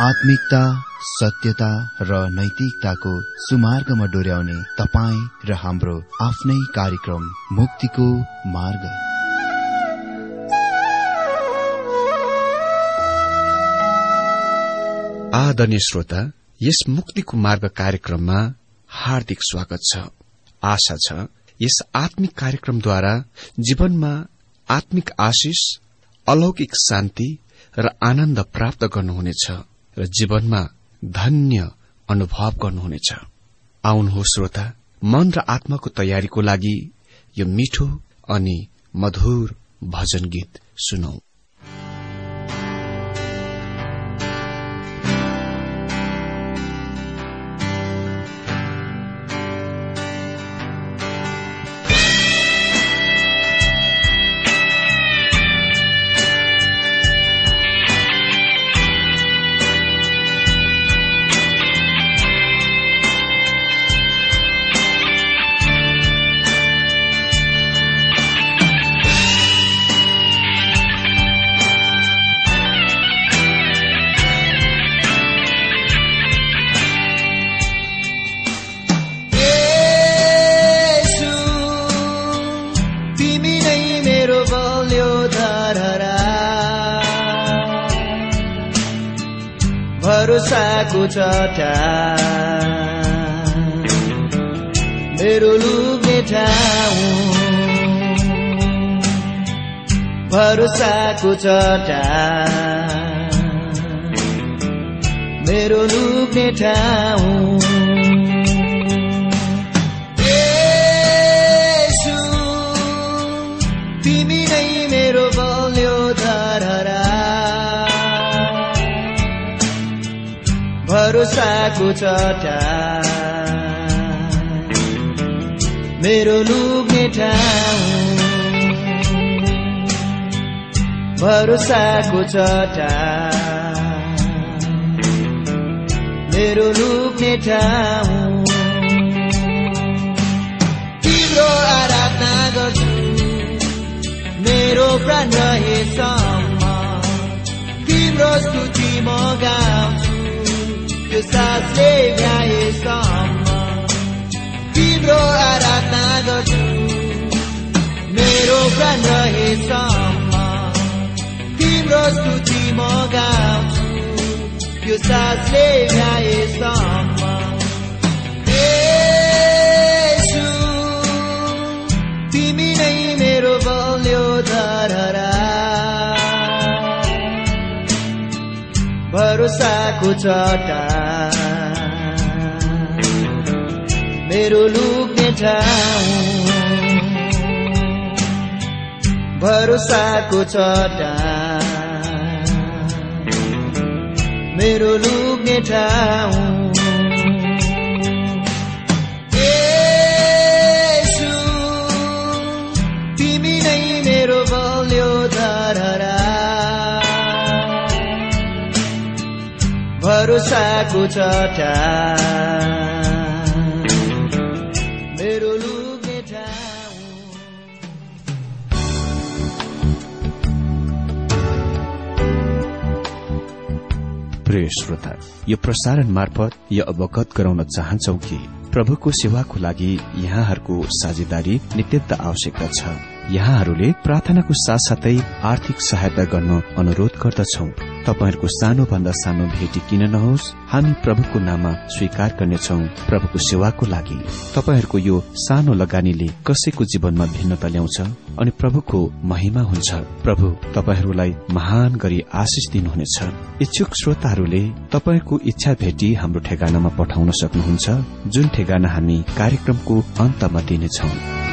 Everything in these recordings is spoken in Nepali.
आत्मिकता, सत्यता र नैतिकताको सुमार्गमा डोर्याउने तपाईँ र हाम्रो आफ्नै कार्यक्रम मुक्तिको मार्ग। आदरणीय श्रोता, यस मुक्तिको मार्ग कार्यक्रममा हार्दिक स्वागत छ। आशा छ यस आत्मिक कार्यक्रमद्वारा जीवनमा आत्मिक आशिष, अलौकिक शान्ति र आनन्द प्राप्त गर्नुहुनेछ र जीवनमा धन्य अनुभव गर्नुहुनेछ। आउनुहोस् श्रोता, मन र आत्माको तयारीको लागि यो मिठो अनि मधुर भजन गीत सुनौ। भरोसाको चट्टान, मेरो लुग्ने ठाउँ। भरोसाको चट्टान, मेरो लुग्ने ठाउँ। येशू, तिमी नै मेरो बलियो धरहरा। भरोसाको चट्टान, मेरो लुग्ने ठाउँ। भरोसाको चट्टान, मेरो लुग्ने ठाउँ। तिम्रो आराधना गर्छु मेरो प्राण रहेसम्म, तिम्रो स्तुति म गाउँछु यो सासले भ्याएसम्म। तिम्रो आराधना गर्छु मेरो प्राण रहेसम्म, तिम्रो स्तुति म गाउँछु यो सासले भ्याएसम्म। येशू, तिमी नै मेरो बलियो धरहरा। भरोसाको चट्टान, मेरो लुग्ने ठाउँ। भरोसाको चट्टान, मेरो लुग्ने ठाउँ। येशू, तिमी नै मेरो बलियो धरहरा। भरोसाको चट्टान, मेरो लुग्ने ठाउँ। प्रिय श्रोता, यो प्रसारण मार्फत यो अवगत गराउन चाहन्छौ कि प्रभुको सेवाको लागि यहाँहरूको साझेदारी नित्यन्त आवश्यकता छ। यहाँहरूले प्रार्थनाको साथसाथै आर्थिक सहायता गर्न अनुरोध गर्दछौ। तपाईहरूको सानो भन्दा सानो भेटी किन नहोस्, हामी प्रभुको नाममा स्वीकार गर्नेछौ। प्रभुको सेवाको लागि तपाईहरूको यो सानो लगानीले कसैको जीवनमा भिन्नता ल्याउँछ अनि प्रभुको महिमा हुन्छ। प्रभु तपाईहरूलाई महान गरी आशिष दिनुहुनेछ। इच्छुक श्रोताहरूले तपाईहरूको इच्छा भेटी हाम्रो ठेगानामा पठाउन सक्नुहुन्छ, जुन ठेगाना हामी कार्यक्रमको अन्तमा दिनेछौ।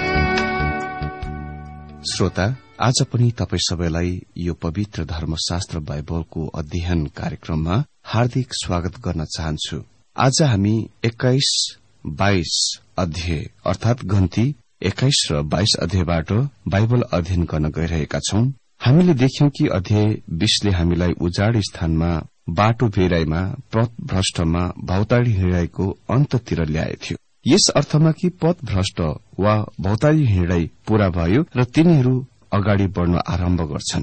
श्रोता, आज पनि तपाई सबैलाई यो पवित्र धर्मशास्त्र बाइबलको अध्ययन कार्यक्रममा हार्दिक स्वागत गर्न चाहन्छु। आज हामी 21-22 अध्याय अर्थात गन्ती 21 र 22 अध्यायबाट बाइबल अध्ययन गर्न गइरहेका छौं। हामीले देख्यौं कि अध्याय 20ले हामीलाई उजाड स्थानमा, बाटो बेराईमा, पथ भ्रष्टमा, भौताडी हिँडाईको अन्ततिर ल्याएथ्यो। यस अर्थमा कि पथ भ्रष्ट वा भौताडी हिँडाई पूरा भयो र तिनीहरू अगाडि बढ़न आरम्भ गर्छन्।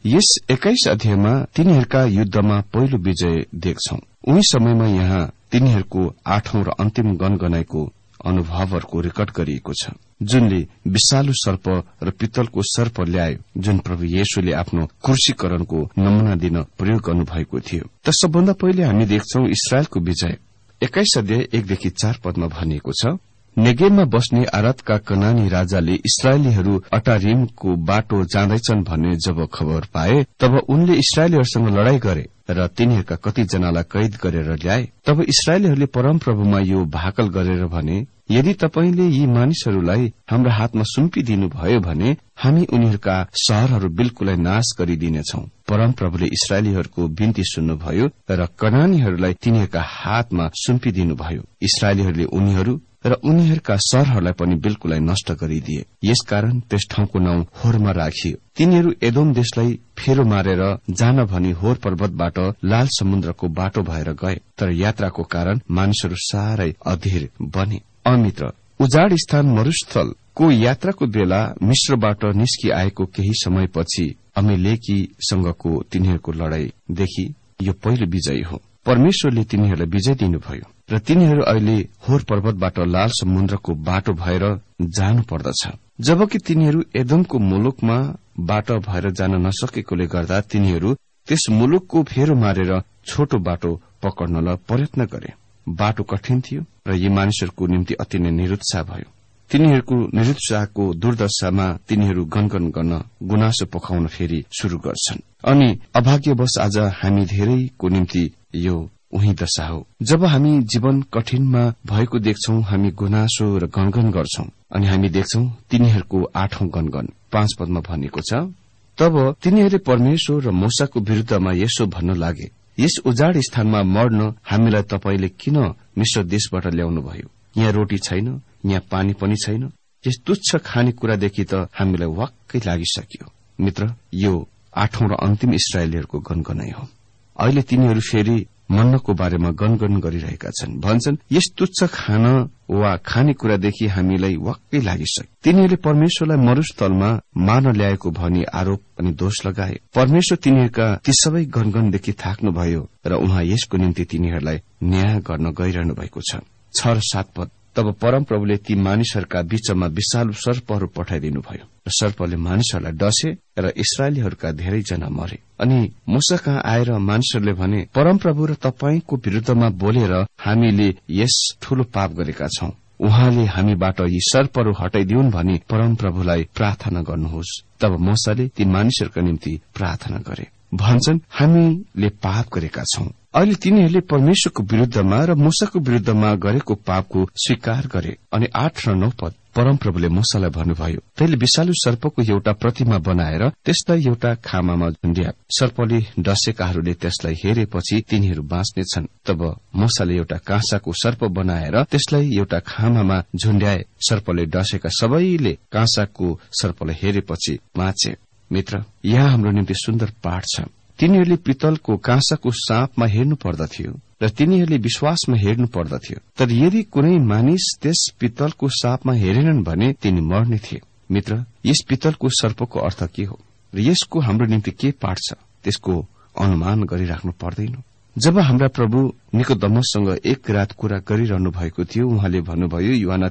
यस 21 अध्यायमा तिनीहरूका युद्धमा पहिलो विजय देख्छौं। उही समयमा यहाँ तिनीहरूको 8औं र अन्तिम गनगनाईको अनुभवहरूको रेकर्ड गरिएको छ, जुनले विषालु सर्प र पित्तलको सर्प ल्यायो, जुन प्रभु येशूले आफ्नो क्रूसीकरणको नमूना दिन प्रयोग गर्नुभएको थियो। त सबभन्दा पहिले हामी देख्छौं इस्राएलको विजय। 21 अध्याय 1देखि 4 पदमा भनिएको छ, नेगेवमा बस्ने आरादका कनानी राजाले इस्राएलीहरू अटारिमको बाटो जाँदैछन् भन्ने जब खबर पाए, तब उनले इस्राएलीहरूसँग लड़ाई गरे र तिनीहरूका कतिजनालाई कैद गरेर ल्याए। तब इस्राएलीहरूले परमप्रभुमा यो भाकल गरेर भने, यदि तपाईले यी मानिसहरूलाई हाम्रा हातमा सुम्पिदिनु भयो भने हामी उनीहरूका शहरहरू बिल्कुलै नाश गरिदिनेछौं। परमप्रभुले इस्राएलीहरूको बिन्ती सुन्नुभयो र कनानीहरूलाई तिनीहरूका हातमा सुम्पिदिनुभयो। इस्राएलीहरूले उनीहरू र उनीहरूका शहरहरूलाई पनि बिल्कुलै नष्ट गरिदिए। यसकारण त्यस ठाउँको नाउँ होरमा राखियो। तिनीहरू एदोम देशलाई फेरो मारेर जान भनी होर पर्वतबाट लाल समुद्रको बाटो भएर गए, तर यात्राको कारण मानिसहरू साह्रै अधीर बने। अमित्र, उजाड स्थान मरुस्थलको यात्राको बेला मिश्रबाट निस्कि आएको केही समयपछि अमेलेकीसँगको तिनीहरूको लड़ाईदेखि यो पहिलो विजय हो। परमेश्वरले तिनीहरूलाई विजय दिनुभयो र तिनीहरू अहिले होर पर्वतबाट लाल समुद्रको बाटो भएर जानु पर्दछ, जबकि तिनीहरू एदोमको मुलुकमा बाटो भएर जान नसकेकोले गर्दा तिनीहरू त्यस मुलुकको फेरो मारेर छोटो बाटो पकड्नलाई प्रयत्न गरे। बाटो कठिन थियो र यी मानिसहरूको निम्ति अति नै निरुत्साह भयो। तिनीहरूको निरुत्साहको दुर्दशामा तिनीहरू गनगन गर्न गुनासो पकाउन फेरि शुरू गर्छन्। अनि अभाग्यवश आज हामी धेरैको निम्ति यो उही दशा हो। जब हामी जीवन कठिनमा भएको देख्छौं, हामी गुनासो र गनगन गर्छौं। अनि हामी देख्छौं तिनीहरूको 8औं गनगन 5 पदमा भनिएको छ, तब तिनीहरूले परमेश्वर र मूसाको विरूद्धमा यसो भन्न लागे, यस उजाड स्थानमा मर्न हामीलाई तपाईले किन मिश्र देशबाट ल्याउनुभयो? यहाँ रोटी छैन, यहाँ पानी पनि छैन। यस तुच्छ खानेकुरादेखि त हामीलाई वाक्कै लागिसक्यो। मित्र, यो 8औं र अन्तिम इस्राएलीहरूको गनगनाई हो। अहिले तिनीहरू फेरि मन्नको बारेमा गनगन गरिरहेका छन्। भन्छन्, यस तुच्छ खाना वा खानेकुरादेखि हामीलाई वाक्कै लागिसक्यो। तिनीहरूले परमेश्वरलाई मरुस्थलमा मार्न ल्याएको भनी आरोप अनि दोष लगाए। परमेश्वर तिनीहरूका ती सबै गनगनदेखि थाक्नुभयो र उहाँ यसको निम्ति तिनीहरूलाई न्याय गर्न गइरहनु भएको छ। 6 र 7 पद, तब परमप्रभुले ती मानिसहरूका बीचमा विषालु सर्पहरू पठाइदिनुभयो र सर्पले मानिसहरूलाई डसे र इस्राएलीहरूका धेरैजना मरे। अनि मूसा कहाँ आएर मानिसहरूले भने, परमप्रभु र तपाईको विरूद्धमा बोलेर हामीले यस ठूलो पाप गरेका छौं। उहाँले हामीबाट यी सर्पहरू हटाइदिउन् भनी परमप्रभुलाई प्रार्थना गर्नुहोस्। तब मूसाले ती मानिसहरूका निम्ति प्रार्थना गरे। भन्छन्, हामीले पाप गरेका छौं। अहिले तिनीहरूले परमेश्वरको विरूद्धमा र मूसाको विरूद्धमा गरेको पापको स्वीकार गरे। अनि 8 र 9 पद, परमप्रभुले मूसालाई भन्नुभयो, तैले विषालु सर्पको एउटा प्रतिमा बनाएर त्यसलाई एउटा खामामा झुण्ड्या। सर्पले डसेकाहरूले त्यसलाई हेरेपछि तिनीहरू बाँच्नेछन्। तब मूसाले एउटा काँसाको सर्प बनाएर त्यसलाई एउटा खामामा झुण्ड्याए। सर्पले डसेका सबैले काँसाको सर्पलाई हेरेपछि बाँचे। मित्र, यहाँ हाम्रो निम्ति सुन्दर पाठ छ। तिनीहरूले पित्तलको काँसाको साँपमा हेर्नु पर्दथ्यो र तिनीहरूले विश्वासमा हेर्नु पर्दथ्यो, तर यदि कुनै मानिस त्यस पित्तलको साँपमा हेरेनन् भने तिनी मर्ने थिए। मित्र, यस पित्तलको सर्पको अर्थ के हो र यसको हाम्रो निम्ति के पाठ छ, त्यसको अनुमान गरिराख्नु पर्दैन। जब हाम्रा प्रभु निकोदेमससँग एक रात कुरा गरिरहनु भएको थियो, उहाँले भन्नुभयो यूहन्ना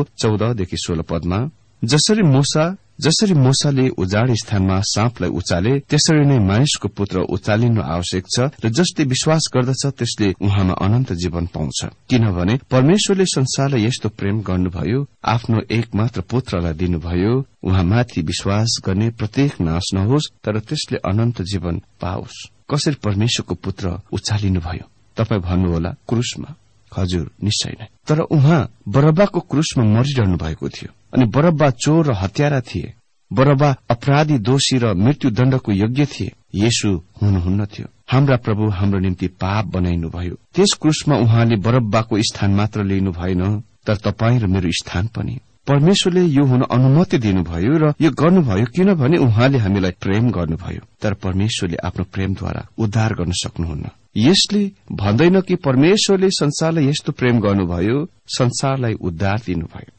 3:14 देखि 16 पदमा, जसरी मूसाले उजाड स्थानमा साँपलाई उचाले, त्यसरी नै मानिसको पुत्र उचालिनु आवश्यक छ र जसले विश्वास गर्दछ त्यसले उहाँमा अनन्त जीवन पाउँछ। किनभने परमेश्वरले संसारलाई यस्तो प्रेम गर्नुभयो, आफ्नो एकमात्र पुत्रलाई दिनुभयो, उहाँमाथि विश्वास गर्ने प्रत्येक नाश नहोस् तर त्यसले अनन्त जीवन पाओस्। कसरी परमेश्वरको पुत्र उचालिनुभयो? तपाई भन्नुहोला, क्रूसमा। हजुर, निश्चय नै। तर उहाँ बरब्बाको क्रूसमा मरिरहनु भएको थियो अनि बरब्बा चोर र हत्यारा थिए। बरब्बा अपराधी, दोषी र मृत्युदण्डको योग्य थिए। येशू हुनुहुन्न थियो। हाम्रा प्रभु हाम्रो निम्ति पाप बनाइनुभयो। त्यस क्रूसमा उहाँले बरब्बाको स्थान मात्र लिनु भएन, तर तपाईँ र मेरो स्थान पनि। परमेश्वरले यो हुन अनुमति दिनुभयो र यो गर्नुभयो किनभने उहाँले हामीलाई प्रेम गर्नुभयो। तर परमेश्वरले आफ्नो प्रेमद्वारा उद्धार गर्न सक्नुहुन्न। यसले भन्दैन कि परमेश्वरले संसारलाई यस्तो प्रेम गर्नुभयो, संसारलाई उद्धार दिनुभयो।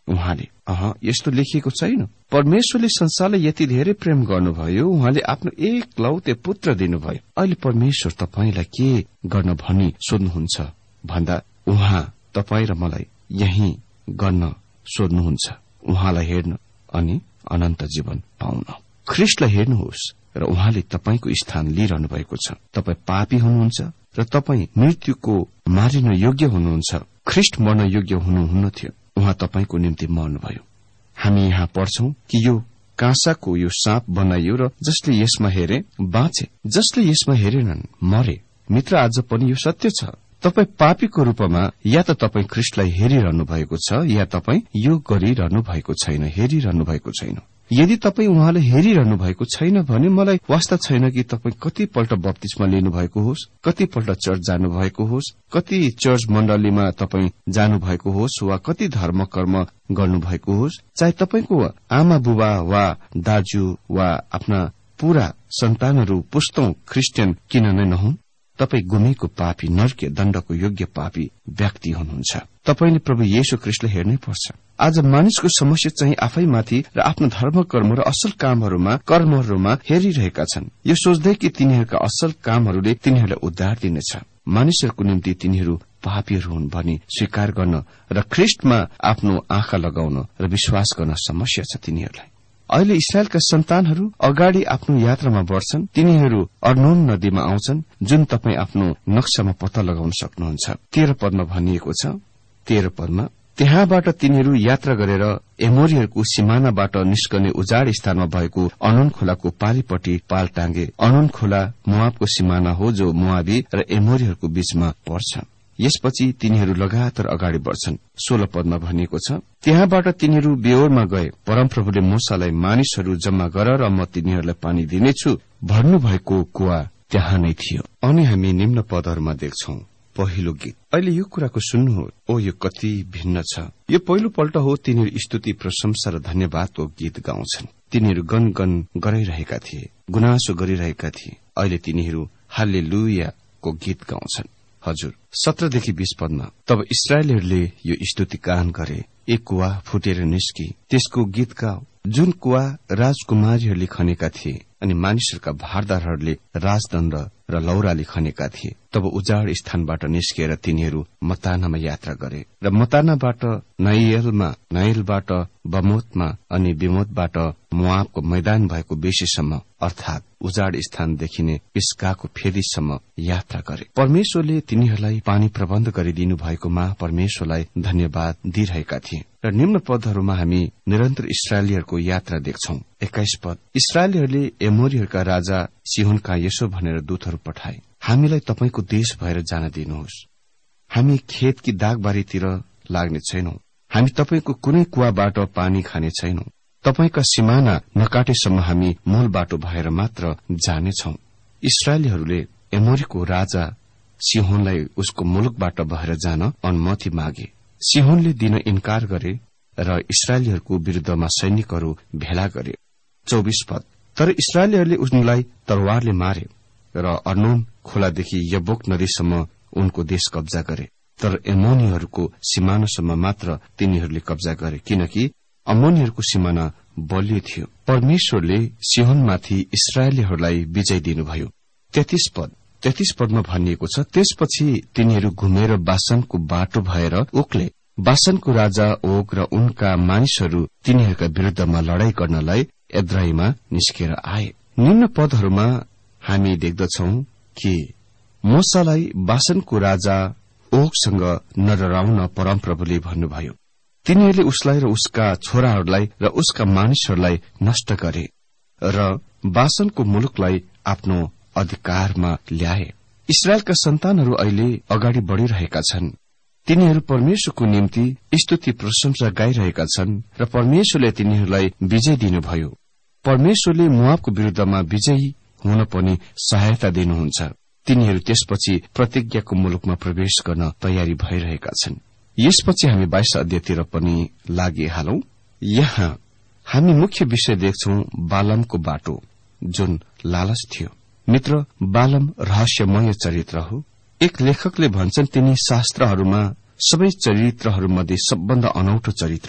उहाँले यस्तो लेखिएको छैन। परमेश्वरले संसारलाई यति धेरै प्रेम गर्नुभयो, उहाँले आफ्नो एकलौते पुत्र दिनुभयो। अहिले परमेश्वर तपाईलाई के गर्न भनी सोध्नुहुन्छ भन्दा उहाँ तपाईँ र मलाई यही गर्न सोध्नुहुन्छ, उहाँलाई हेर्न अनि अनन्त जीवन पाउन। ख्रीष्टलाई हेर्नुहोस् र उहाँले तपाईको स्थान लिइरहनु भएको छ। तपाईँ पापी हुनुहुन्छ र तपाईँ मृत्युको मारिन योग्य हुनुहुन्छ। ख्रीष्ट मर्न योग्य हुनुहुन्न थियो, उहाँ तपाईको निम्ति मर्नुभयो। हामी यहाँ पढ्छौं कि यो काँसाको यो साँप बनाइयो र जसले यसमा हेरे बाँचे, जसले यसमा हेरेनन् मरे। मित्र, आज पनि यो सत्य छ। तपाई पापीको रूपमा या त तपाई ख्रीष्टलाई हेरिरहनु भएको छ या तपाई यो गरिरहनु भएको छैन, हेरिरहनु भएको छैन। यदि तपाई उहाँले हेरिरहनु भएको छैन भने मलाई वास्ता छैन कि तपाई कतिपल्ट बप्तिस्मा लिनु भएको होस्, कतिपल्ट चर्च जानु भएको होस्, कति चर्च मण्डलीमा तपाई जानु भएको होस् वा कति धर्म कर्म गर्नु भएको होस्, चाहे तपाईको आमा बुबा वा दाजु वा आफ्ना पूरा सन्तानहरू पुस्तौं क्रिस्चियन किन नै नहुन्, तपाई गुमेको पापी, नरकीय दण्डको योग्य पापी व्यक्ति हुनुहुन्छ। तपाईले प्रभु येशू ख्रीष्टलाई हेर्नै पर्छ। आज मानिसको समस्या चाहिँ आफैमाथि र आफ्नो धर्म कर्म र असल कर्महरूमा हेरिरहेका छन्, यो सोच्दै कि तिनीहरूका असल कामहरूले तिनीहरूलाई उद्धार दिनेछ। मानिसहरूको निम्ति तिनीहरू पापीहरू हुन् भनी स्वीकार गर्न र ख्रीष्टमा आफ्नो आँखा लगाउन र विश्वास गर्न समस्या छ तिनीहरूलाई। अहिले इस्राएलका सन्तानहरू अगाडि आफ्नो यात्रामा बढ़छन्। तिनीहरू अर्नोन नदीमा आउँछन्, जुन तपाई आफ्नो नक्सामा पत्ता लगाउन सक्नुहुन्छ। 13 पदमा भनिएको छ, 13 पदमा त्यहाँबाट तिनीहरू यात्रा गरेर एमोरीहरूको सिमानाबाट निस्कने उजाड स्थानमा भएको अर्नोन खोलाको पारिपट्टि पाल टाँगे। अर्नोन खोला मोआबको सिमाना हो जो मोआबी र एमोरीहरूको बीचमा पर्छ। यसपछि तिनीहरू लगातार अगाडि बढ़छन्। 16 पदमा भनिएको छ, त्यहाँबाट तिनीहरू बेओरमा गए। परमप्रभुले मूसालाई मानिसहरू जम्मा गर र म तिनीहरूलाई पानी दिनेछु भन्नुभएको कुवा त्यहाँ नै थियो। अनि हामी निम्न पदहरूमा देख्छौं पहिलो गीत। अहिले यो कुराको सुन्नुहोस्, ओ यो कति भिन्न छ। यो पहिलो पल्ट हो तिनीहरू स्तुति, प्रशंसा र धन्यवादको गीत गाउँछन्। तिनीहरू गनगन गरिरहेका थिए, गुनासो गरिरहेका थिए। अहिले तिनीहरू हालेलुयाको गीत गाउँछन्। हजुर, 17 देखि 20 पदमा तब इस्राएलीहरूले यो स्तुति गान गरे। एक कुवा फुटेर निस्की, त्यसको गीत गाओ, जुन कुवा राजकुमारीहरूले खनेका थिए अनि मानिसहरूका भारदारहरूले राजदण्ड र लौराले खनेका थिए। तब उजाड स्थानबाट निस्किएर तिनीहरू मतानामा यात्रा गरे र मतानाबाट नाइलबाट बमोतमा अनि बिमोतबाट मोआबको मैदान भएको बेसीसम्म अर्थात उजाड स्थान देखिने पिस्गाको फेदीसम्म यात्रा गरे। परमेश्वरले तिनीहरूलाई पानी प्रबन्ध गरिदिनु भएकोमा परमेश्वरलाई धन्यवाद दिइरहेका थिए। र निम्न पदहरूमा हामी निरन्तर इस्राएलीहरूको यात्रा देख्छौं। 21 पद, इस्राएलीहरूले एमोरीहरूका राजा सिहोनका यसो भनेर दूतहरू पठाए, हामीलाई तपाईको देश भएर जान दिनुहोस्। हामी खेतकी दागबारीतिर लाग्ने छैनौं। हामी तपाईको कुनै कुवाबाट पानी खाने छैनौं। तपाईका सिमाना नकाटेसम्म हामी मूल बाटो भएर मात्र जानेछौं। इस्राएलीहरूले एमोरीको राजा सिहोनलाई उसको मुलुकबाट भएर जान अनुमति मागे। सिहोनले दिन इन्कार गरे र इस्राएलीहरूको विरूद्धमा सैनिकहरू भेला गरे। 24 पद, तर इस्राएलीहरूले उनलाई तरवारले मारे र अर्नोन खोलादेखि यब्बोक नदीसम्म उनको देश कब्जा गरे। तर एमोनीहरूको सिमानासम्म मात्र तिनीहरूले कब्जा गरे, किनकि अमोनीहरूको सिमाना बलियो थियो। परमेश्वरले सिहोनमाथि इस्राएलीहरूलाई विजय दिनुभयो। 33 पदमा भनिएको छ, त्यसपछि तिनीहरू घुमेर बासनको बाटो भएर उक्ले। बासनको राजा ओग र उनका मानिसहरू तिनीहरूका विरूद्धमा लड़ाई गर्नलाई एद्राईमा निस्केर आए। निम्न पदहरूमा हामी देख्दछौं कि मूसालाई बासनको राजा ओगसँग नडराउन परमप्रभुले भन्नुभयो। तिनीहरूले उसलाई र उसका छोराहरूलाई र उसका मानिसहरूलाई नष्ट गरे र बासनको मुलुकलाई आफ्नो अधिकारमा ल्याए। इस्राएलका सन्तानहरू अहिले अगाडि बढ़िरहेका छन्। तिनीहरू परमेश्वरको निम्ति स्तुति प्रशंसा गाइरहेका छन् र परमेश्वरले तिनीहरूलाई विजय दिनुभयो। परमेश्वरले मोआबको विरूद्धमा विजयी हुन पनि सहायता दिनुहुन्छ। तिनीहरू त्यसपछि प्रतिज्ञाको मुलुकमा प्रवेश गर्न तयारी भइरहेका छन्। यसपछि हामी 22 अध्यायतिर पनि लागिहालौं। यहाँ हामी मुख्य विषय देख्छौं बालमको बाटो, जुन लालच थियो। मित्र, बालम रहस्यमय चरित्र हो। एक लेखकले भन्छन् तिनी शास्त्रहरूमा सबै चरित्रहरूमध्ये सबभन्दा अनौठो चरित्र हुन्।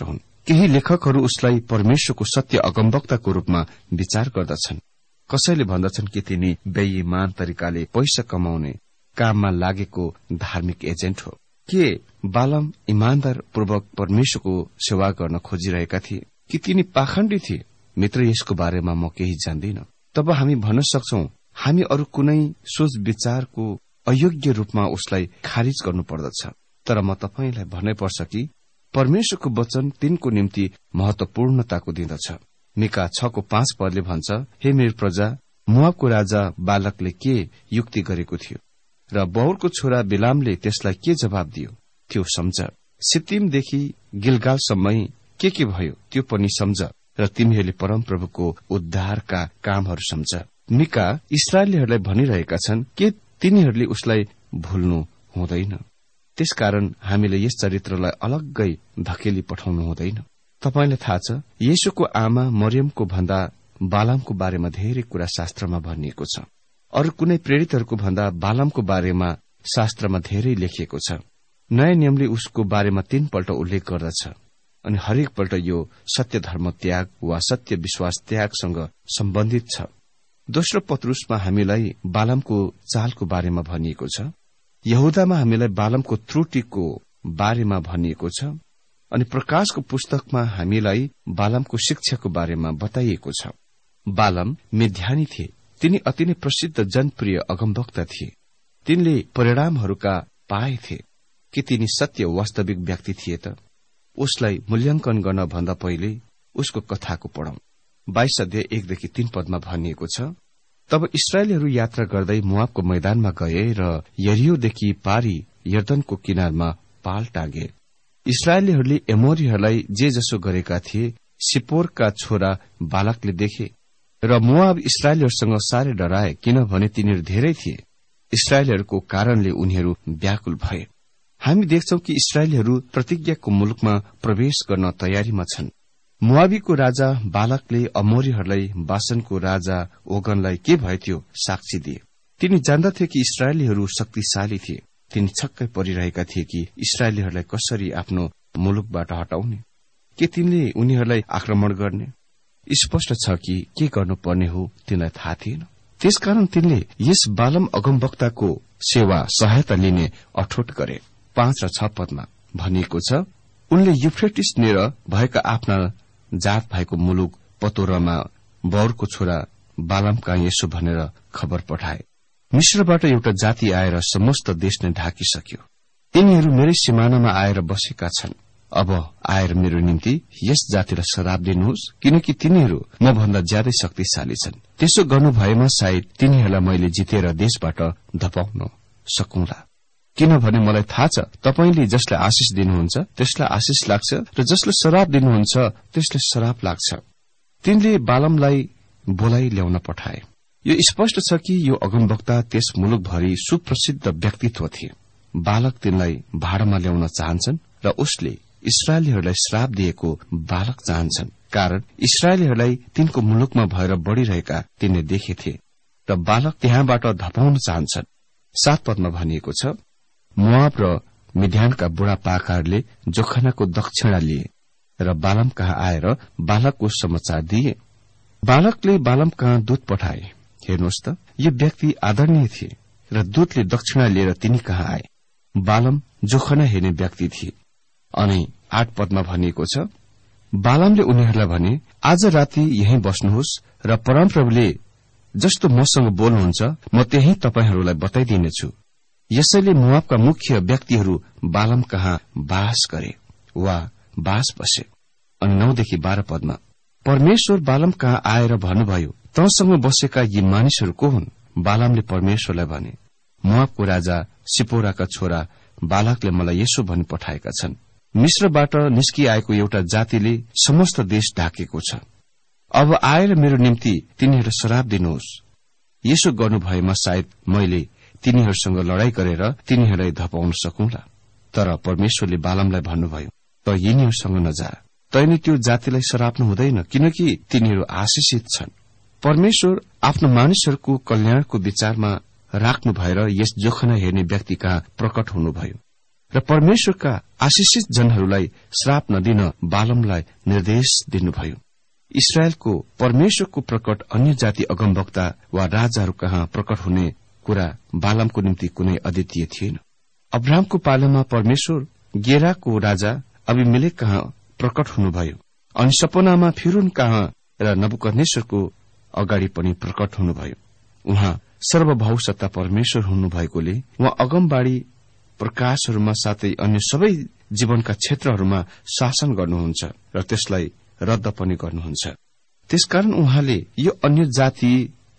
केही लेखकहरू उसलाई परमेश्वरको सत्य अगमवक्ताको रूपमा विचार गर्दछन्। कसैले भन्दछन् कि तिनी बेईमान तरिकाले पैसा कमाउने काममा लागेको धार्मिक एजेन्ट हो। के बालाम इमानदार पूर्वक परमेश्वरको सेवा गर्न खोजिरहेका थिए कि तिनी पाखण्डी थिए? मित्र, यसको बारेमा म केही जान्दिन। तब हामी भन्न सक्छौ हामी अरू कुनै सोच विचारको अयोग्य रूपमा उसलाई खारिज गर्नुपर्दछ। तर म तपाईलाई भन्नै पर्छ कि परमेश्वरको वचन तिनको निम्ति महत्वपूर्णताको दिँदछ। मिका 6:5 पदले भन्छ, हे मेरो प्रजा, मोआबको राजा बालकले के युक्ति गरेको थियो र बौरको छोरा बिलामले त्यसलाई के जवाब दियो त्यो सम्झ। सित्तिमदेखि गिलगालसम्मै के भयो त्यो पनि सम्झ र तिमीहरूले परमप्रभुको उद्धारका कामहरू सम्झ। मिका इस्राएलीहरूलाई भनिरहेका छन् के तिनीहरूले उसलाई भुल्नु हुँदैन। त्यसकारण हामीले यस चरित्रलाई अलग्गै धकेली पठाउनु हुँदैन। तपाईलाई थाहा छ, येशूको आमा मरियमको भन्दा बालामको बारेमा धेरै कुरा शास्त्रमा भनिएको छ। अरू कुनै प्रेरितहरूको भन्दा बालामको बारेमा शास्त्रमा धेरै लेखिएको छ। नयाँ नियमले उसको बारेमा 3 पल्ट उल्लेख गर्दछ अनि हरेक पल्ट यो सत्य धर्म त्याग वा सत्य विश्वास त्यागसँग सम्बन्धित छ। दोस्रो पत्रुसमा हामीलाई बालामको चालको बारेमा भनिएको छ। यहुदामा हामीलाई बालामको त्रुटिको बारेमा भनिएको छ अनि प्रकाशको पुस्तकमा हामीलाई बालामको शिक्षाको बारेमा बताइएको छ। बालाम मिद्यानी थिए। तिनी अति नै प्रसिद्ध जनप्रिय अगमवक्ता थिए। तिनले परिणामहरूका पाएथे कि तिनी सत्य वास्तविक व्यक्ति थिए त? उसलाई मूल्याङ्कन गर्न भन्दा पहिले उसको कथाको पढौं। 22 अध्याय 1देखि 3 पदमा भनिएको छ, तब इस्राएलीहरू यात्रा गर्दै मोआबको मैदानमा गए र यरियोदेखि पारी यर्दनको किनारमा पाल टागे। इस्राएलीहरूले एमोरीहरूलाई जे जसो गरेका थिए सिपोरका छोरा बालकले देखे र मोआब इस्राएलीहरूसँग साह्रै डराए, किनभने तिनीहरू धेरै थिए। इस्राएलीहरूको कारणले उनीहरू व्याकुल भए। हामी देख्छौं कि इस्राएलीहरू प्रतिज्ञाको मुलुकमा प्रवेश गर्न तयारीमा छन्। मोआबीको राजा बालकले अमोरीहरूलाई बासनको राजा ओगनलाई के भयो त्यो साक्षी दिए। तिनी जान्दथे कि इस्राएलीहरू शक्तिशाली थिए। तिनी छक्कै परिरहेका थिए कि इस्राएलीहरूलाई कसरी आफ्नो मुलुकबाट हटाउने। के तिनले उनीहरूलाई आक्रमण गर्ने? स्पष्ट छ कि के गर्नुपर्ने हो तिनलाई थाहा थिएन। त्यसकारण तिनले यस बालाम अगमवक्ताको सेवा सहायता लिने अठोट गरे। 5 र 6 पदमा भनिएको छ, उनले युफ्रेटिस नेर भएका आफ्ना जात भएको मुलुक पतोरमा बौरको छोरा बालाम कहाँ यसो भनेर खबर पठाए, मिश्रबाट एउटा जाति आएर समस्त देश नै ढाकिसक्यो। तिनीहरू मेरै सिमानामा आएर बसेका छन्। अब आएर मेरो निम्ति यस जातिलाई श्राप दिनुहोस्, किनकि तिनीहरू म भन्दा ज्यादै शक्तिशाली छन्। त्यसो गर्नु भएमा सायद तिनीहरूलाई मैले जितेर देशबाट धपाउन सकौंला। किनभने मलाई थाहा छ तपाईले जसलाई आशिष दिनुहुन्छ त्यसलाई आशिष लाग्छ र जसलाई श्राप दिनुहुन्छ त्यसलाई श्राप लाग्छ। तिनले बालामलाई बोलाई ल्याउन पठाए। यो स्पष्ट छ कि यो अगमवक्ता त्यस मुलुकभरि सुप्रसिद्ध व्यक्तित्व थिए। बालक तिनलाई भाडामा ल्याउन चाहन्छन् र उसले इस्राएलीहरूलाई श्राप दिएको बालक चाहन्छन्, कारण इस्राएलीहरूलाई तिनको मुलुकमा भएर बढ़िरहेका तिनले देखेथे र बालक त्यहाँबाट धपाउन चाहन्छन्। 7 पदमा भनिएको छ, मोआब र मिद्यानका बुढापाकाहरूले जोखनाको दक्षिणा लिए र बालाम कहाँ आएर बालकको समाचार दिए। बालकले बालाम कहाँ दूत पठाए। हेर्नुहोस् त, यो व्यक्ति आदरणीय थिए र दूतले दक्षिणा लिएर तिनी कहाँ आए। बालाम जोखना हेर्ने व्यक्ति थिए। अनि 8 पदमा भनिएको छ, बालामले उनीहरूलाई भने, आज राति यही बस्नुहोस् र परमप्रभुले जस्तो मसँग बोल्नुहुन्छ म त्यही तपाईहरूलाई बताइदिनेछु। यसैले मोआबका मुख्य व्यक्तिहरू बालाम कहाँ बास गरे वा बास बसे। अनि 9 देखि 12 पदमा परमेश्वर बालाम कहाँ आएर भन्नुभयो, तँसँग बसेका यी मानिसहरू को हुन्? बालामले परमेश्वरलाई भने, मोआबको राजा सिपोराका छोरा बालकले मलाई यसो भनी पठाएका छन्, मिश्रबाट निस्किआएको एउटा जातिले समस्त देश ढाकेको छ। अब आएर मेरो निम्ति तिनीहरू श्राप दिनुहोस्। यसो गर्नु भएमा सायद मैले तिनीहरूसँग लड़ाई गरेर तिनीहरूलाई धपाउन सकौंला। तर परमेश्वरले बालामलाई भन्नुभयो, त यिनीहरूसँग नजा, तैले त्यो जातिलाई श्राप्नु हुँदैन, किनकि तिनीहरू आशिषित छन्। परमेश्वर आफ्नो मानिसहरूको कल्याणको विचारमा राख्नु भएर यस जोखना हेर्ने व्यक्ति कहाँ प्रकट हुनुभयो र परमेश्वरका आशिषित जनहरूलाई श्राप नदिन बालमलाई निर्देश दिनुभयो। इस्राएलको परमेश्वरको प्रकट अन्य जाति अगमवक्ता वा राजाहरू कहाँ प्रकट हुने कुरा बालमको निम्ति कुनै अद्वितीय थिएन। अब्राहमको पालामा परमेश्वर गेराको राजा अबिमेलेक कहाँ प्रकट हुनुभयो, अनि सपनामा फिरोन कहाँ र नबुकदनेश्वरको अगाडि पनि प्रकट हुनुभयो। उहाँ सर्वभाव सत्ता परमेश्वर हुनुभएकोले उहाँ अगमबाड़ी प्रकाशहरूमा साथै अन्य सबै जीवनका क्षेत्रहरूमा शासन गर्नुहुन्छ र त्यसलाई रद्द पनि गर्नुहुन्छ। त्यसकारण उहाँले यो अन्य जाति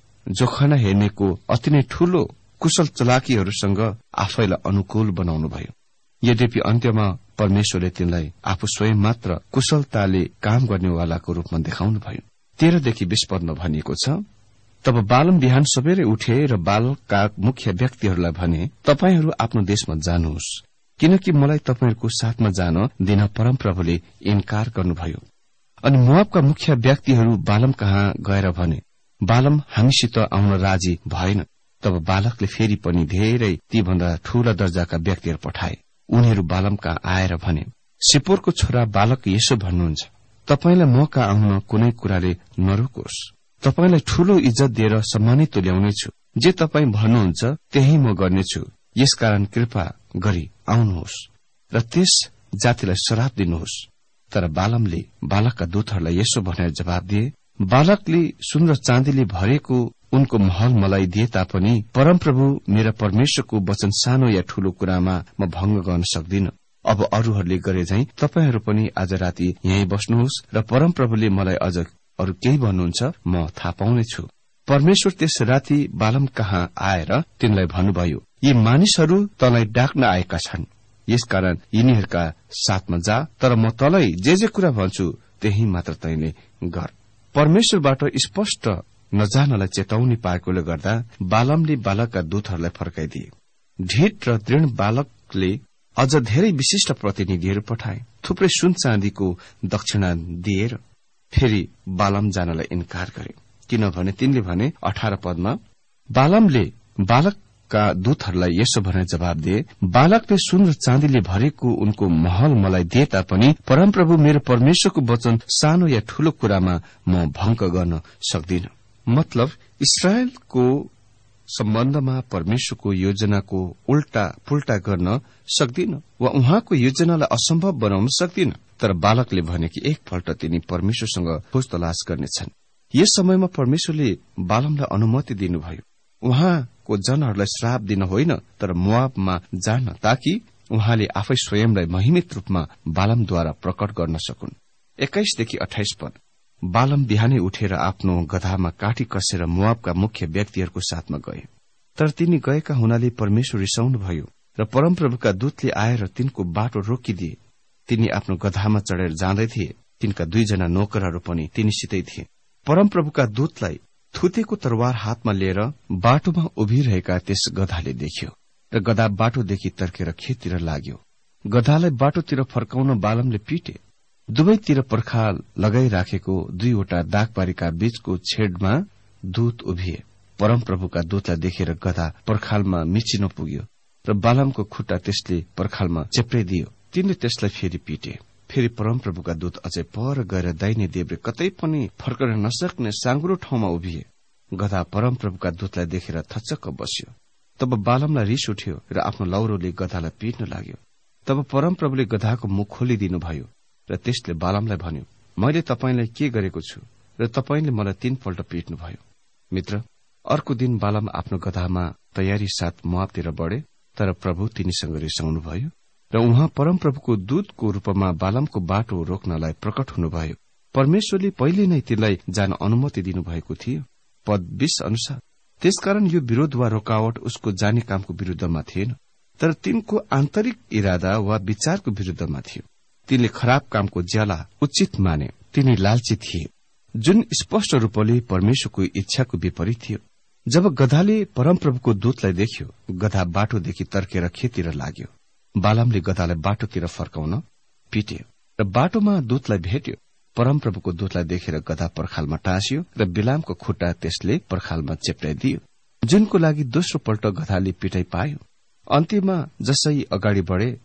जोखना हेर्नेको अति नै ठूलो कुशल चलाकीहरूसँग आफैलाई अनुकूल बनाउनुभयो। यद्यपि अन्त्यमा परमेश्वरले तिनलाई आफू स्वयं मात्र कुशलताले काम गर्नेवालाको रूपमा देखाउनुभयो। 13देखि 20 पदमा भनिएको छ, तब बालम बिहान सबेरै उठे र बालका मुख्य व्यक्तिहरूलाई भने, तपाईहरू आफ्नो देशमा जानुहोस्, किनकि मलाई तपाईहरूको साथमा जान दिन परमप्रभुले इन्कार गर्नुभयो। अनि मोआबका मुख्य व्यक्तिहरू बालम कहाँ गएर भने, बालम हामीसित आउन राजी भएन। तब बालकले फेरि पनि धेरै तीभन्दा ठूला दर्जाका व्यक्तिहरू पठाए। उनीहरू बालम कहाँ आएर भने, सिपोरको छोरा बालक यसो भन्नुहुन्छ, तपाईलाई म कहाँ आउन कुनै कुराले नरोकोस्, तपाईलाई ठूलो इज्जत दिएर सम्मानित तुल्याउनेछु। जे तपाई भन्नुहुन्छ त्यही म गर्नेछु। यसकारण कृपा गरी आउनुहोस् र त्यस जातिलाई श्राप दिनुहोस्। तर बालमले बालकका दूतहरूलाई यसो भनेर जवाब दिए, बालकले सुन र चाँदीले भरेको उनको महल मलाई दिए तापनि परमप्रभु मेरा परमेश्वरको वचन सानो या ठूलो कुरामा म भंग गर्न सक्दिन। अब अरूहरूले गरे झैं तपाईहरू पनि आज राति यही बस्नुहोस् र परमप्रभुले मलाई अझ अरू केही भन्नुहुन्छ म थाहा पाउनेछु। परमेश्वर त्यस राति बालम कहाँ आएर तिनलाई भन्नुभयो, यी मानिसहरू तँलाई डाक्न आएका छन्, यसकारण यिनीहरूका साथमा जा, तर म तँलाई जे कुरा भन्छु त्यही मात्र तैँले गर। परमेश्वरबाट स्पष्ट नजानलाई चेतावनी पाएकोले गर्दा बालमले बालकका दूतहरूलाई फर्काइदिए। ढिट र दृढ बालकले अझ धेरै विशिष्ट प्रतिनिधिहरू पठाए, थुप्रै सुन चाँदीको दक्षिणा दिएर फेरि बालम जानलाई इन्कार गरे, किनभने तिनले भने 18 पदमा, बालमले बालकका दूतहरूलाई यसो भनेर जवाब दिए, बालकले सुन र चाँदीले भरेको उनको महल मलाई दिए तापनि परमप्रभु मेरो परमेश्वरको वचन सानो या ठूलो कुरामा म भंग गर्न सक्दिन। मतलब इस्राएलको सम्बन्धमा परमेश्वरको योजनाको उल्टा पुल्टा गर्न सक्दिन वा उहाँको योजनालाई असम्भव बनाउन सक्दिन। तर बालकले भने कि एकपल्ट तिनी परमेश्वरसँग खोज तलाश गर्नेछन्। यस समयमा परमेश्वरले बालमलाई अनुमति दिनुभयो उहाँको जनहरूलाई श्राप दिन होइन, तर मोआबमा जान, ताकि उहाँले आफै स्वयंलाई महिमित रूपमा बालमद्वारा प्रकट गर्न सकुन्। 21देखि 28 पद, बालम बिहानै उठेर आफ्नो गधामा काठी कसेर मोआबका मुख्य व्यक्तिहरूको साथमा गए। तर तिनी गएका हुनाले परमेश्वर रिसाउनुभयो र परमप्रभुका दूतले आएर तिनको बाटो रोकिदिए। तिनी आफ्नो गधामा चढेर जाँदै थिए, तिनका 2 जना नोकरहरू पनि तिनीसितै थिए। परमप्रभुका दूतलाई थुतेको तरवार हातमा लिएर बाटोमा उभिरहेका त्यस गधाले देख्यो र गधा बाटोदेखि तर्केर खेततिर लाग्यो। गधालाई बाटोतिर फर्काउन बालमले पिटे। दुवैतिर पर्खाल लगाइराखेको 2 वटा दागबारीका बीचको छेडमा दूत उभिए। परमप्रभुका दूतलाई देखेर गधा पर्खालमा मिचिन पुग्यो र बालमको खुट्टा त्यसले पर्खालमा चेप्राइदियो। तिनले त्यसलाई फेरि पिटे। फेरि परमप्रभुका दूत अझै पर गएर दाहिने देब्रे कतै पनि फर्कन नसक्ने साँघुरो ठाउँमा उभिए। गधा परमप्रभुका दूतलाई देखेर थचक्क बस्यो। तब बालमलाई रिस उठ्यो र आफ्नो लौरोले गधालाई पिट्न लाग्यो। तब परमप्रभुले गधाको मुख खोलिदिनु भयो र त्यसले बालमलाई भन्यो, मैले तपाईलाई के गरेको छु र तपाईले मलाई 3 पल्ट पिट्नुभयो। मित्र, अर्को दिन बालम आफ्नो गधामा तयारी साथ मोआबतिर बढे, तर प्रभु तिनीसँग रिसाउनुभयो र उहाँ परमप्रभुको दूतको रूपमा बालमको बाटो रोक्नलाई प्रकट हुनुभयो। परमेश्वरले पहिले नै तिनलाई जान अनुमति दिनुभएको थियो। पद 20 अनुसार, त्यसकारण यो विरोध वा रोकावट उसको जाने कामको विरूद्धमा थिएन, तर तिनको आन्तरिक इरादा वा विचारको विरूद्धमा थियो। तिनले खराब कामको ज्याला उचित माने। तिनी लालची थिए, जुन स्पष्ट रूपले परमेश्वरको इच्छाको विपरीत थियो। जब गधाले परमप्रभुको दूतलाई देख्यो, गधा बाटोदेखि तर्केर खेततिर लाग्यो। बालमले गधालाई बाटोतिर फर्काउन पिट्यो र बाटोमा दूतलाई भेट्यो। परमप्रभुको दूतलाई देखेर गधा पर्खालमा टाँसियो र बिलामको खुट्टा त्यसले पर्खालमा चेप्राइदियो, जुनको लागि दोस्रो पल्ट गधाले पिटाई पायो। अन्त्यमा जसै अगाडि बढे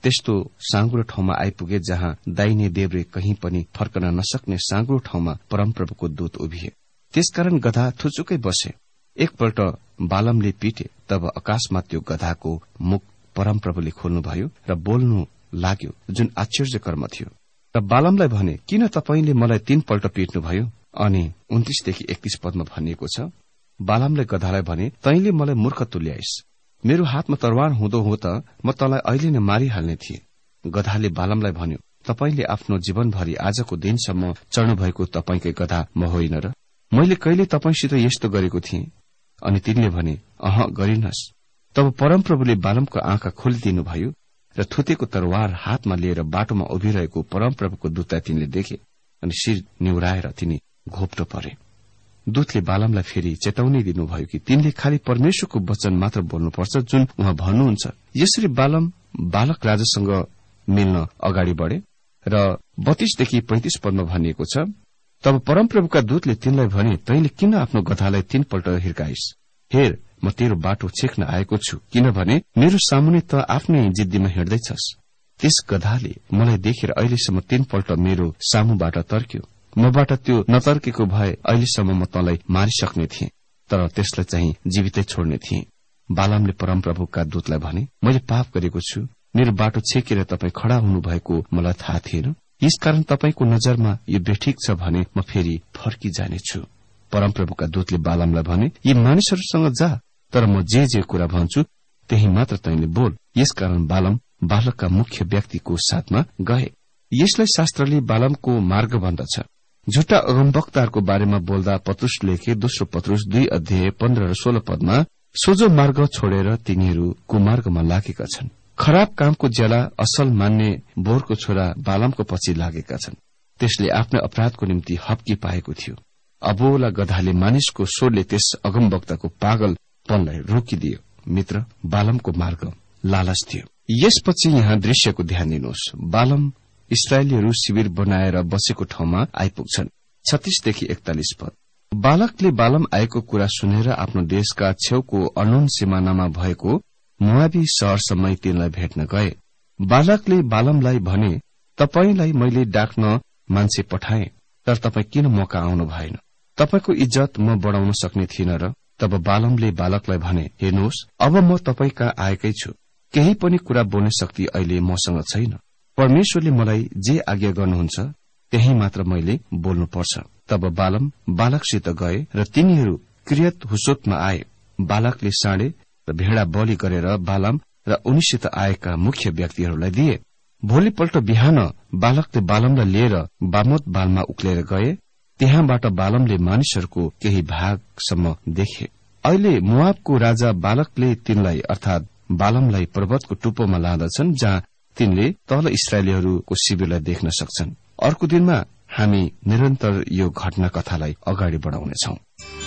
त्यस्तो साँगुरो ठाउँमा आइपुगे जहाँ दाहिने देब्रे कहीं पनि फर्कन नसक्ने साँगुरो ठाउँमा परमप्रभुको दूत उभिए। त्यसकारण गधा थुचुकै बसे। एकपल्ट बालमले पिटे, तब आकाशमा त्यो गधाको मुख परमप्रभुले खोल्नुभयो र बोल्नु लाग्यो, जुन आश्चर्य कर्म थियो। र बालमलाई भने, किन तपाईले मलाई 3 पल्ट पिट्नुभयो? अनि 29देखि 31 पदमा भनिएको छ, बालमले गधालाई भने, तैले मलाई मूर्ख तुल्याइस्। मेरो हातमा तरवार हुँदो हो त म तँलाई अहिले नै मारिहाल्ने थिए। गधाले बालमलाई भन्यो, तपाईले आफ्नो जीवनभरि आजको दिनसम्म चढ्नु भएको तपाईकै गधा म होइन र? मैले कहिले तपाईसित यस्तो गरेको थिएँ? अनि तिनले भने, गरिनस्। तब परमप्रभुले बालमको आँखा खोलिदिनुभयो र थुतेको तरवार हातमा लिएर बाटोमा उभिरहेको परमप्रभुको दूतलाई तिनले देखे अनि शिर निहुराएर तिनी घोप्टो परे। दूतले बालमलाई फेरि चेतावनी दिनुभयो कि तिनले खालि परमेश्वरको वचन मात्र बोल्नुपर्छ जुन उहाँ भन्नुहुन्छ। यसरी बालम बालक राजासँग मिल्न अगाडि बढे र 32देखि 35 पदमा भनिएको छ, तब परमप्रभुका दूतले तिनलाई भने, तैले किन आफ्नो गधालाई 3 पल्ट हिर्काइस्? हेर, म तेरो बाटो छेक्न आएको छु, किनभने मेरो सामुने त आफ्नै जिद्दीमा हिँड्दैछस्। त्यस गधाले मलाई देखेर अहिलेसम्म 3 पल्ट मेरो सामुबाट तर्क्यो। मबाट त्यो नतर्केको भए अहिलेसम्म म तँलाई मारिसक्ने थिएँ, तर त्यसलाई चाहिँ जीवितै छोड्ने थिएँ। बालमले परमप्रभुका दूतलाई भने, मैले पाप गरेको छु, मेरो बाटो छेकेर तपाईँ खड़ा हुनुभएको मलाई थाहा थिएन। यसकारण तपाईको नजरमा यो बेठिक छ भने म फेरि फर्किजानेछु। परमप्रभुका दूतले बालमलाई भने, यी मानिसहरूसँग जा, तर म जे कुरा भन्छु त्यही मात्र तैँले बोल। यसकारण बालम बालकका मुख्य व्यक्तिको साथमा गए। यसलाई शास्त्रले बालमको मार्ग भन्दछ। झुटा अगमवक्ताहरूको बारेमा बोल्दा पत्रुस लेखे 2 पत्रुस 2 अध्याय 15 र 16 पदमा, सोझो मार्ग छोडेर तिनीहरू कुमार्गमा लागेका छन्। खराब कामको ज्याला असल मान्ने बोरको छोरा बालमको पछि लागेका छन्। त्यसले आफ्नो अपराधको निम्ति हप्की पाएको थियो। अबोला गधाले मानिसको स्वरले त्यस अगमवक्ताको पागलपनलाई रोकिदियो। मित्र, बालमको मार्ग लालच थियो। यसपछि यहाँ दृश्यको ध्यान दिनुहोस्। बालम इस्राएलीहरू शिविर बनाएर बसेको ठाउँमा आइपुग्छन्। 36देखि 41 पद। बालकले बालम आएको कुरा सुनेर आफ्नो देशका छेउको अर्नोन सिमानामा भएको मोआबी शहरसम्म तिनलाई भेट्न गए। बालकले बालमलाई भने, तपाईलाई मैले डाक्न मान्छे पठाए, तर तपाईँ किन मौका आउनु भएन? तपाईको इज्जत म बढाउन सक्ने थिइन र? तब बालमले बालकलाई भने, हेर्नुहोस्, अब म तपाईका आएकै छु। केही पनि कुरा बोल्ने शक्ति अहिले मसँग छैन। परमेश्वरले मलाई जे आज्ञा गर्नुहुन्छ त्यही मात्र मैले बोल्नुपर्छ। तब बालम बालकसित गए र तिनीहरू किर्यत हुसोतमा आए। बालकले साँडे र भेडा बलि गरेर बालम र उनीसित आएका मुख्य व्यक्तिहरूलाई दिए। भोलिपल्ट बिहान बालकले बालमलाई लिएर बामोत बालमा उक्लेर गए। त्यहाँबाट बालमले मानिसहरूको केही भागसम्म देखे। अहिले मोआबको राजा बालकले तिनलाई अर्थात बालमलाई पर्वतको टुप्पोमा लाँदछन्, जहाँ तिनले तल इस्राएलीहरूको शिविरलाई देख्न सक्छन्। अर्को दिनमा हामी निरन्तर यो घटना कथालाई अगाडि बढाउनेछौं।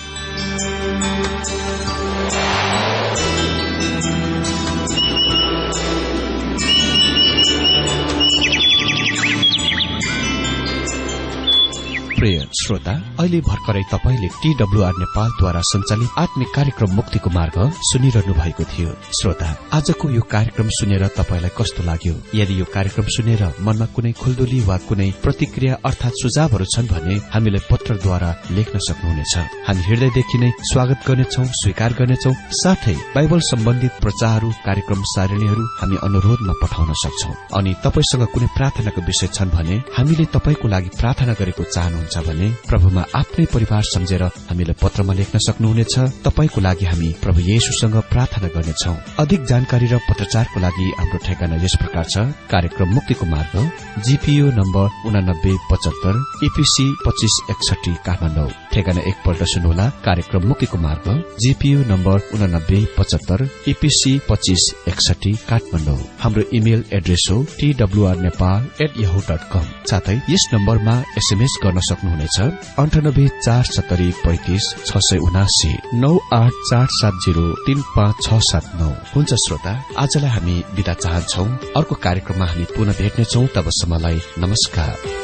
प्रिय श्रोता, अहिले भर्खरै तपाईले TWR नेपालद्वारा सञ्चालित आत्मिक कार्यक्रम मुक्तिको मार्ग सुनिरहनु भएको थियो। श्रोता, आजको यो कार्यक्रम सुनेर तपाईलाई कस्तो लाग्यो? यदि यो कार्यक्रम सुनेर मनमा कुनै खुल्दुली वा कुनै प्रतिक्रिया अर्थात सुझावहरू छन् भने हामीलाई पत्रद्वारा लेख्न सक्नुहुनेछ। हामी हृदयदेखि नै स्वागत गर्नेछौं, स्वीकार गर्नेछौं। साथै बाइबल सम्बन्धित प्रचारहरू, कार्यक्रम सारणीहरू हामी अनुरोधमा पठाउन सक्छौं। अनि तपाईसँग कुनै प्रार्थनाको विषय छन् भने हामीले तपाईको लागि प्रार्थना गरेको चाहनुहुन्छ भने प्रभुमा आफ्नै परिवार सम्झेर हामीलाई पत्रमा लेख्न सक्नुहुनेछ। तपाईको लागि हामी प्रभु येशूसँग प्रार्थना गर्नेछौं। अधिक जानकारी र पत्रचारको लागि हाम्रो ठेगाना यस प्रकार छ। कार्यक्रम मुक्तिको मार्ग, GPO नम्बर 8975 EPC 2561 काठमाडौँ। ठेगाना एकपल्ट सुन्नुहोला। कार्यक्रम मुक्तिको मार्ग, GPO नम्बर 8975 EPC 2561 काठमाडौँ। हाम्रो इमेल एड्रेस हो twrnepal@yahoo.com। साथै यस नम्बरमा SMS गर्न सक्नुहुनेछ 984735 679 हुन्छ श्रोता, आजलाई हामी बिदा चाहन्छौं। अर्को कार्यक्रममा हामी पुनः भेट्नेछौं। तबसम्मलाई नमस्कार।